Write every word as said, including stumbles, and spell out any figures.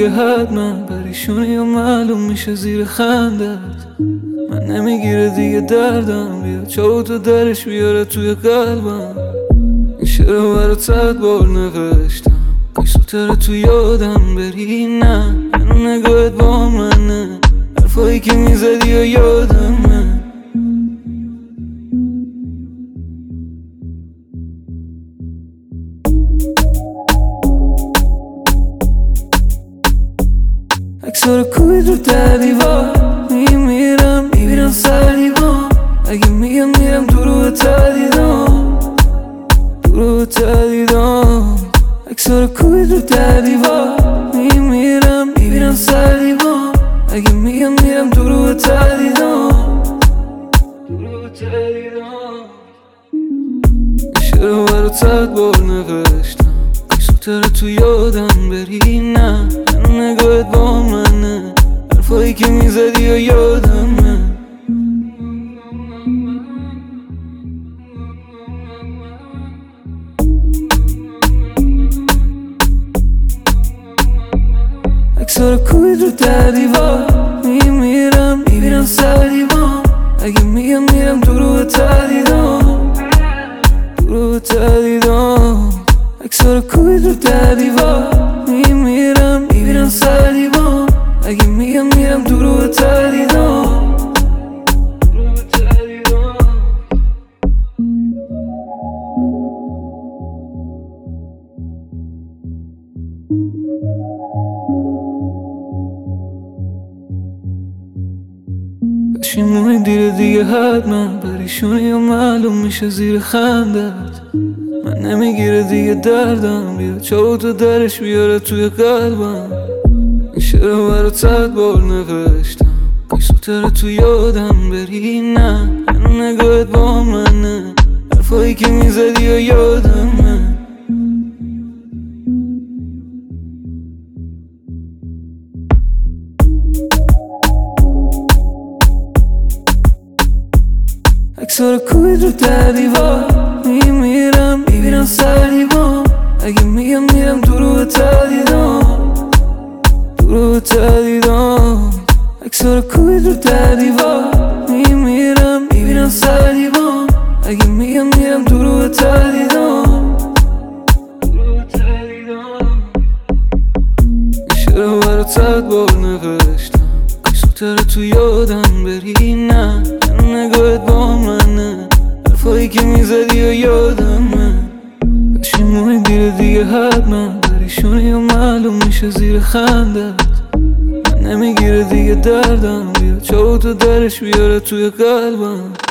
دیگه حتما پریشونی یا معلوم میشه زیر خندت. من نمیگیره دیگه دردم، بیا چاو تو درش بیاره توی قلبم. این شعر برات صد بار نوشتم، کاش زودتر تو یادم بری. نه منو نگاهت با منه، حرفایی که میزدی یا یادمه. اکسار کوی رو در دیوار میمیرم، میبینم سر دیوار. اگه میگم میرم تو رو تردیدم، تو رو تردیدم. اکسار کوی رو در دیوار میمیرم، میبینم سر دیوار. اگه میگم میرم تو رو تردیدم، تو رو تردیدم. شعر برات صد بار نوشتم، کاش زودتر تو یادم بری. نه منو نگاهت با منه، حرفایی که میزدی یا یادمه. اکسار کوی رو در دیوار میمیرم، میبینم سر دیوار. اگه میگم میرم تو رو تردیدم، تو رو تردیدم. اکسار کوی رو در دیوار میمیرم، میبینم سر دیوار. اگه میگم میرم تو رو تردیدم، تو رو تردیدم. پشیمونی دیره دیگه حتما پریشونی یا معلوم میشه زیر خندت. من نمیگیره دیگه دردم، بیا چاو تو درش بیاره توی قلبم. این شعر برات صد بار نوشتم، کاش زودتر تو یادم بری. نه منو نگاهت با منه، حرفایی که میزدی یا یادمه. اکسار کوی رو در دیوار میمیرم، میبینم سر دیوار. اگه میگم میرم تو رو تردیدم، تو رو تردیدم. اکسار کوی رو در دیوار میمیرم، میبینم سر دیوار. اگه میگم میرم تو رو تردیدم، تو رو تردیدم. شعر برات صد بار نوشتم، کاش زودتر تو یادم بری. نه منو نگاهت با منه، حرفایی که میزدی یا یادمه. پشیمونی دیره دیگه حتما پریشونی یا معلوم میشه زیر خندت. من نمیگیره دیگه دردم، بیا چاو تو درش بیاره توی قلبم.